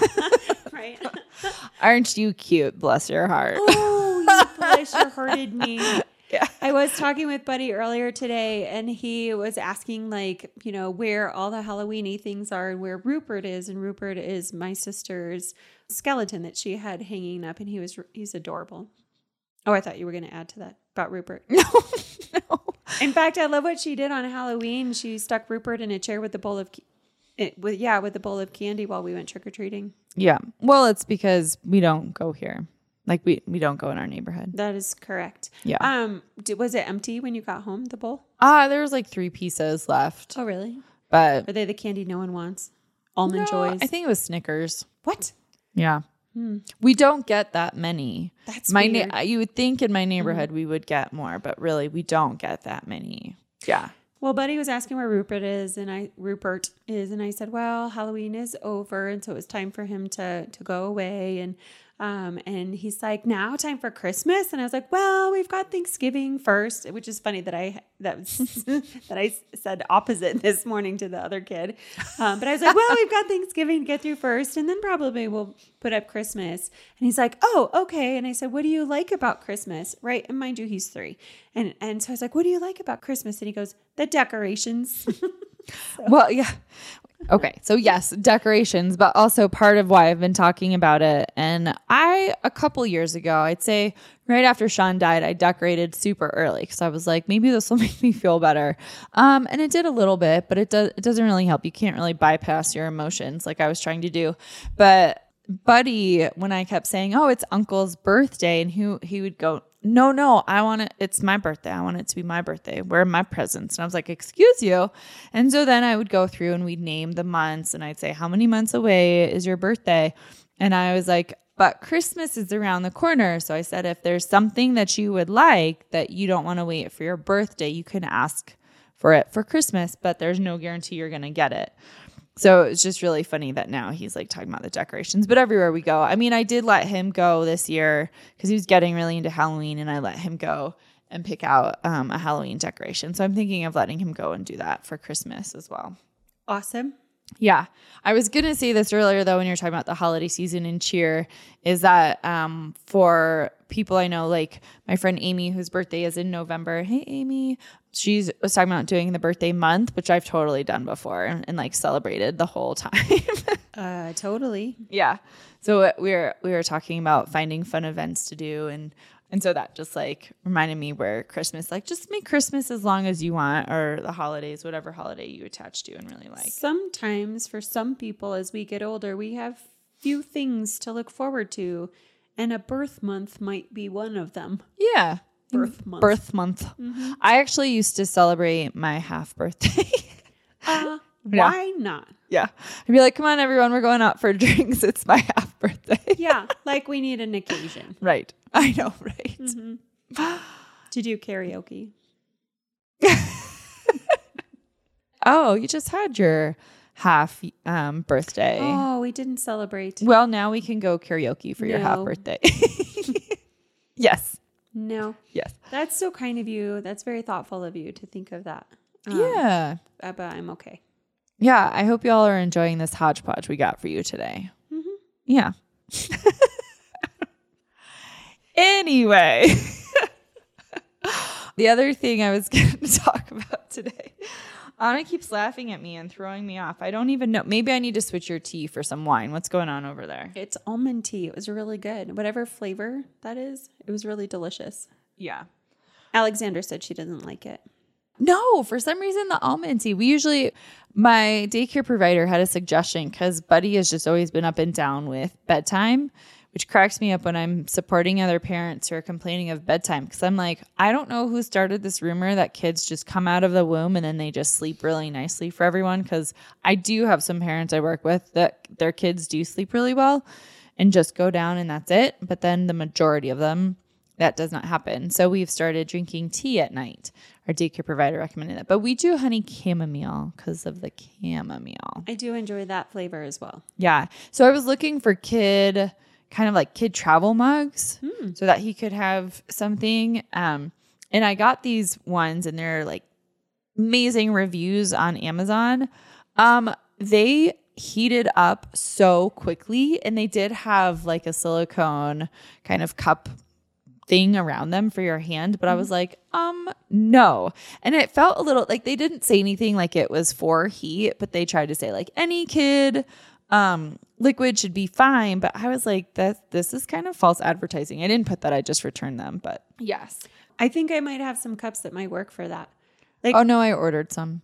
Right. Aren't you cute? Bless your heart. Oh, you bless your hearted me. Yeah. I was talking with Buddy earlier today and he was asking like, you know, where all the Halloween-y things are and where Rupert is. And Rupert is my sister's skeleton that she had hanging up and he was, he's adorable. Oh, I thought you were going to add to that about Rupert. No, no. In fact, I love what she did on Halloween. She stuck Rupert in a chair with the bowl of, it, with yeah, with the bowl of candy while we went trick-or-treating. Yeah. Well, it's because we don't go here. Like we, we don't go in our neighborhood. That is correct. Yeah. Um. Did, was it empty when you got home, the bowl? Ah, there was like three pieces left. Oh, really? But Are they the candy no one wants? Almond no, Joys? I think it was Snickers. What? Yeah. Hmm. We don't get that many. That's my weird. na- you would think in my neighborhood mm-hmm. we would get more, but really we don't get that many. Yeah. Well, Buddy was asking where Rupert is, and I Rupert is, and I said, "Well, Halloween is over, and so it was time for him to to go away." And um, and he's like, "Now time for Christmas," and I was like, "Well, we've got Thanksgiving first," which is funny that I that was, that I said opposite this morning to the other kid. Um, but I was like, "Well, we've got Thanksgiving to get through first, and then probably we'll put up Christmas." And he's like, "Oh, okay." And I said, "What do you like about Christmas?" Right, and mind you, he's three. And and so I was like, "What do you like about Christmas?" And he goes, "The decorations." So. Well, yeah. Okay. So yes, decorations, but also part of why I've been talking about it. And I, a couple years ago, I'd say right after Sean died, I decorated super early because I was like, maybe this will make me feel better. Um, and it did a little bit, but it does, it doesn't really help. You can't really bypass your emotions like I was trying to do. But Buddy, when I kept saying, oh, it's Uncle's birthday, and he, he would go, no, no, I want it. It's my birthday. I want it to be my birthday. Where are my presents? And I was like, excuse you. And so then I would go through and we'd name the months and I'd say, how many months away is your birthday? And I was like, but Christmas is around the corner. So I said, if there's something that you would like that you don't want to wait for your birthday, you can ask for it for Christmas, but there's no guarantee you're going to get it. So it's just really funny that now he's like talking about the decorations, but everywhere we go, I mean, I did let him go this year because he was getting really into Halloween and I let him go and pick out um, a Halloween decoration. So I'm thinking of letting him go and do that for Christmas as well. Awesome. Yeah. I was going to say this earlier, though, when you're talking about the holiday season and cheer, is that um, for people I know, like my friend Amy, whose birthday is in November. Hey, Amy. She's was talking about doing the birthday month, which I've totally done before and, and like celebrated the whole time. uh, totally. Yeah. So we were, we were talking about finding fun events to do. And And so that just like reminded me where Christmas, like just make Christmas as long as you want, or the holidays, whatever holiday you attach to and really like. Sometimes for some people, as we get older, we have few things to look forward to, and a birth month might be one of them. Yeah. Birth month. Birth month. Mm-hmm. I actually used to celebrate my half birthday. uh, why yeah. not? Yeah. I'd be like, come on, everyone, we're going out for drinks. It's my half birthday. Yeah. Like we need an occasion. Right. I know, right? Mm-hmm. To do karaoke. Oh, you just had your half um, birthday. Oh, we didn't celebrate. Well, now we can go karaoke for no. your half birthday. Yes. No. Yes. That's so kind of you. That's very thoughtful of you to think of that. Um, yeah. But I'm okay. Yeah. I hope y'all are enjoying this hodgepodge we got for you today. Mm-hmm. Yeah. Anyway, the other thing I was going to talk about today, Anna keeps laughing at me and throwing me off. I don't even know. Maybe I need to switch your tea for some wine. What's going on over there? It's almond tea. It was really good. Whatever flavor that is, it was really delicious. Yeah. Alexander said she doesn't like it. No, for some reason, the almond tea. We usually, my daycare provider had a suggestion because Buddy has just always been up and down with bedtime, which cracks me up when I'm supporting other parents who are complaining of bedtime. Because I'm like, I don't know who started this rumor that kids just come out of the womb and then they just sleep really nicely for everyone. Because I do have some parents I work with that their kids do sleep really well and just go down and that's it. But then the majority of them, that does not happen. So we've started drinking tea at night. Our daycare provider recommended that. But we do honey chamomile because of the chamomile. I do enjoy that flavor as well. Yeah. So I was looking for kid, kind of like kid travel mugs Hmm. so that he could have something. Um, and I got these ones and they're like amazing reviews on Amazon. Um, they heated up so quickly and they did have like a silicone kind of cup thing around them for your hand, but I was like, um, no. And it felt a little like they didn't say anything like it was for heat, but they tried to say like any kid um liquid should be fine. But I was like, that this is kind of false advertising. I didn't put that, I just returned them. But yes. I think I might have some cups that might work for that. Like, Oh no, I ordered some.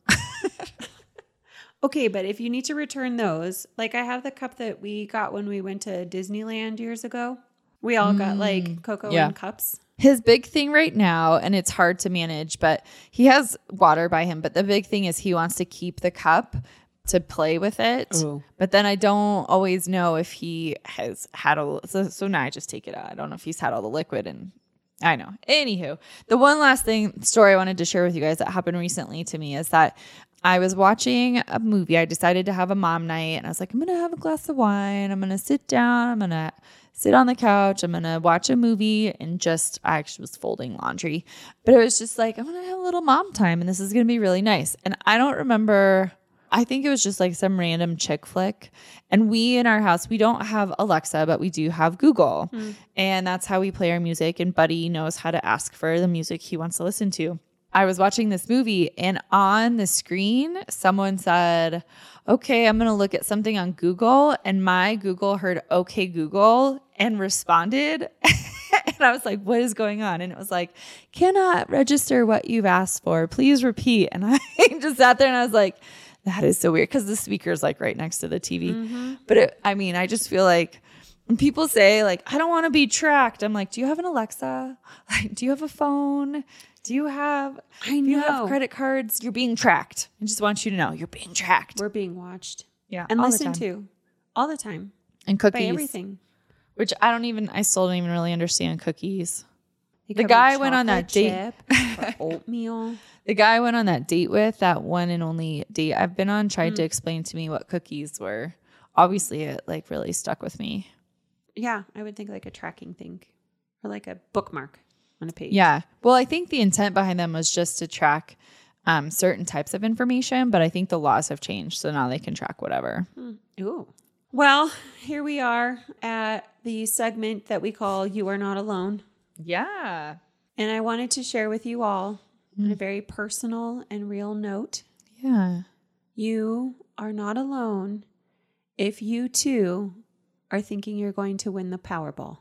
okay, but if you need to return those, like I have the cup that we got when we went to Disneyland years ago. We all got like cocoa yeah. in cups. His big thing right now, and it's hard to manage, but he has water by him. But the big thing is he wants to keep the cup to play with it. Ooh. But then I don't always know if he has had a, so, so now I just take it out. I don't know if he's had all the liquid and I know. Anywho, the one last thing story I wanted to share with you guys that happened recently to me is that I was watching a movie. I decided to have a mom night and I was like, I'm going to have a glass of wine. I'm going to sit down. I'm going to sit on the couch. I'm going to watch a movie and just, I actually was folding laundry, but it was just like, I'm going to have a little mom time and this is going to be really nice. And I don't remember, I think it was just like some random chick flick. And we in our house, we don't have Alexa, but we do have Google. Mm. And that's how we play our music. And Buddy knows how to ask for the music he wants to listen to. I was watching this movie and on the screen, someone said, okay, I'm going to look at something on Google. And my Google heard, okay, Google, and responded. And I was like, what is going on? And it was like, cannot register what you've asked for. Please repeat. And I just sat there and I was like, that is so weird because the speaker's like right next to the T V. Mm-hmm. But it, I mean, I just feel like when people say like, I don't want to be tracked. I'm like, do you have an Alexa? Like, do you have a phone? Do you have, I know. Do you have credit cards? You're being tracked. I just want you to know you're being tracked. We're being watched. Yeah. And listened to all the time. And cookies. By everything. Which I don't even, I still don't even really understand cookies. They the guy went on that date. Chip or oatmeal. The guy I went on that date with, that one and only date I've been on, tried mm. to explain to me what cookies were. Obviously, it like really stuck with me. Yeah, I would think like a tracking thing or like a bookmark on a page. Yeah. Well, I think the intent behind them was just to track um, certain types of information, but I think the laws have changed. So now they can track whatever. Mm. Ooh. Well, here we are at the segment that we call You Are Not Alone. Yeah. And I wanted to share with you all mm. on a very personal and real note. Yeah. You are not alone if you too are thinking you're going to win the Powerball.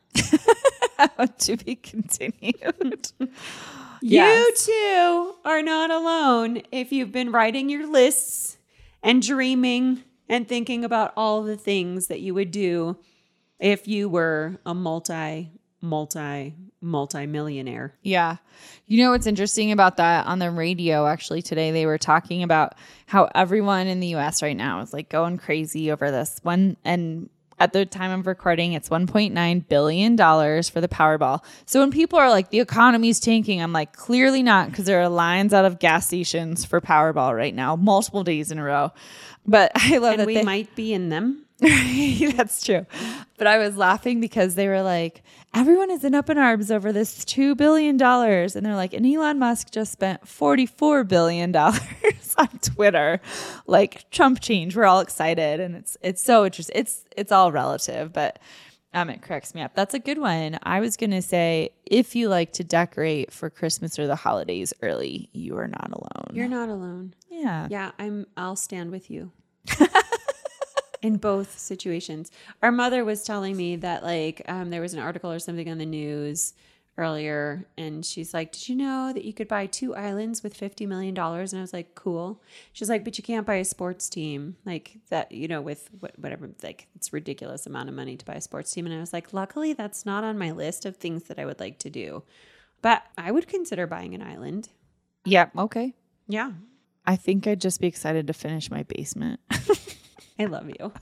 To be continued. Yes. You too are not alone if you've been writing your lists and dreaming and thinking about all the things that you would do if you were a multi, multi, multi-millionaire. Yeah. You know what's interesting about that? On the radio, actually, today, they were talking about how everyone in the U S right now is like going crazy over this one. And at the time of recording, it's one point nine billion dollars for the Powerball. So when people are like, the economy's tanking, I'm like, clearly not, because there are lines out of gas stations for Powerball right now, multiple days in a row. But I love and that we they, might be in them. That's true. But I was laughing because they were like, everyone is in up in arms over this two billion dollars. And they're like, and Elon Musk just spent forty-four billion dollars on Twitter. Like Trump change. We're all excited. And it's it's so interesting. It's it's all relative, but um, it cracks me up. That's a good one. I was going to say, if you like to decorate for Christmas or the holidays early, you are not alone. You're not alone. Yeah. Yeah, I'm I'll stand with you. In both situations. Our mother was telling me that like um, there was an article or something on the news earlier, and she's like, did you know that you could buy two islands with fifty million dollars? And I was like, cool. She's like, but you can't buy a sports team like that, you know, with whatever, like it's ridiculous amount of money to buy a sports team. And I was like, luckily that's not on my list of things that I would like to do. But I would consider buying an island. Yeah. Okay. Yeah. I think I'd just be excited to finish my basement. I love you.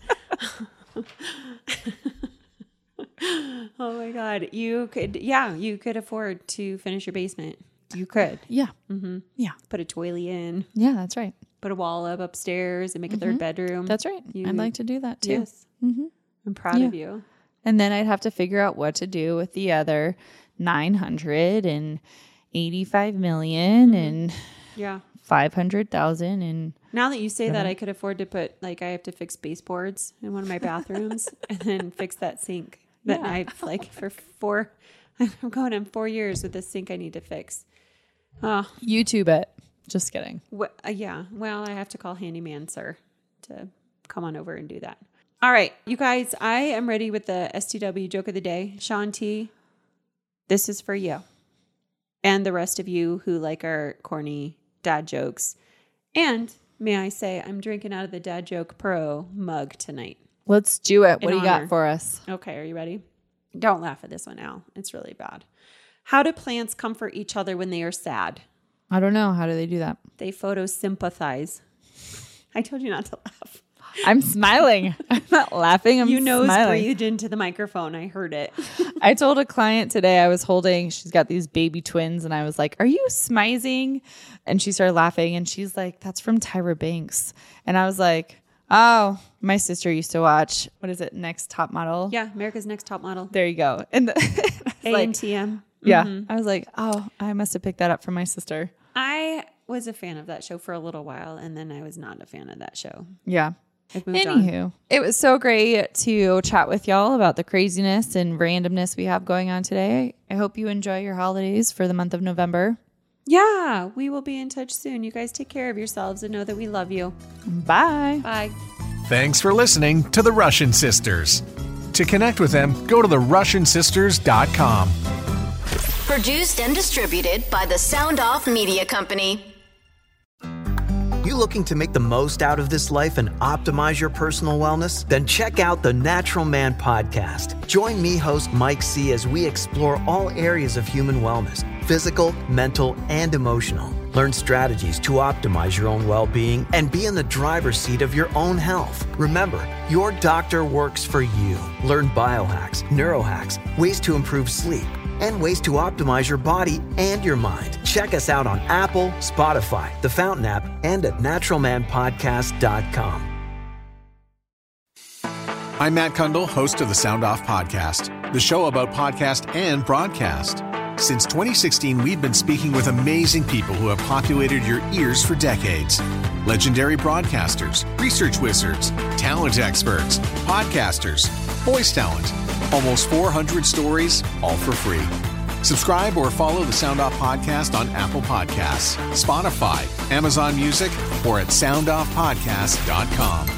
Oh my God. You could, yeah, you could afford to finish your basement. You could. Yeah. Mm-hmm. Yeah. Put a toilet in, Yeah, that's right. put a wall up upstairs and make a third bedroom. That's right. You- I'd like to do that too. Yes. Mm-hmm. I'm proud Yeah. of you. And then I'd have to figure out what to do with the other nine hundred eighty-five million and Yeah. five hundred thousand and Now that you say that, I could afford to put, like, I have to fix baseboards in one of my bathrooms and then fix that sink that Yeah. I've, like, for four, I'm going on four years with this sink I need to fix. Oh, YouTube it. Just kidding. wh- uh, yeah. Well, I have to call Handyman Sir to come on over and do that. All right, you guys, I am ready with the S T W joke of the day. Sean T, this is for you. And the rest of you who like our corny dad jokes. And may I say, I'm drinking out of the Dad Joke Pro mug tonight. Let's do it. What In do you honor. got for us? Okay, are you ready? Don't laugh at this one, Al. It's really bad. How do plants comfort each other when they are sad? I don't know. How do they do that? They photosympathize. I told you not to laugh. I'm smiling. I'm not laughing. I'm You nose smiling. breathed into the microphone. I heard it. I told a client today I was holding, she's got these baby twins, and I was like, are you smizing? And she started laughing, and she's like, that's from Tyra Banks. And I was like, oh, my sister used to watch, what is it, Next Top Model? Yeah, America's Next Top Model. There you go. And the, I was A like, N T M. yeah, Mm-hmm. I was like, oh, I must have picked that up from my sister. I was a fan of that show for a little while, and then I was not a fan of that show. Yeah. I've moved on. Anywho, it was so great to chat with y'all about the craziness and randomness we have going on today. I hope you enjoy your holidays for the month of November. Yeah, we will be in touch soon. You guys take care of yourselves and know that we love you. Bye. Bye. Thanks for listening to The Russian Sisters. To connect with them, go to the russian sisters dot com. Produced and distributed by the Sound Off Media Company. You looking to make the most out of this life and optimize your personal wellness? Then check out the Natural Man Podcast. Join me, host Mike C., as we explore all areas of human wellness, physical, mental, and emotional. Learn strategies to optimize your own well-being and be in the driver's seat of your own health. Remember, your doctor works for you. Learn biohacks, neurohacks, ways to improve sleep, and ways to optimize your body and your mind. Check us out on Apple, Spotify, the Fountain app, and at natural man podcast dot com. I'm Matt Kundle, host of the Sound Off Podcast, the show about podcast and broadcast. Since twenty sixteen, we've been speaking with amazing people who have populated your ears for decades. Legendary broadcasters, research wizards, talent experts, podcasters, voice talent. Almost four hundred stories, all for free. Subscribe or follow the Sound Off Podcast on Apple Podcasts, Spotify, Amazon Music, or at sound off podcast dot com.